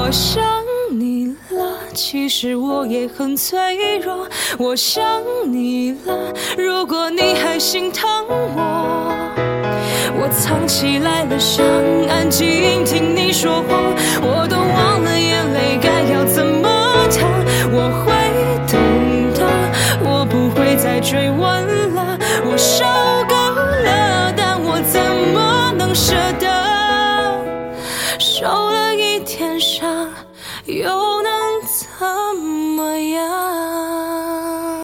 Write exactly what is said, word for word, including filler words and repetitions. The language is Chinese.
我想你了，其实我也很脆弱。我想你了，如果你还心疼我，我藏起来了，想安静听你说谎，我都忘了眼泪该要怎么淌。我会懂的，我不会再追问了，我受够了，但我怎么能舍得？受了一天伤，又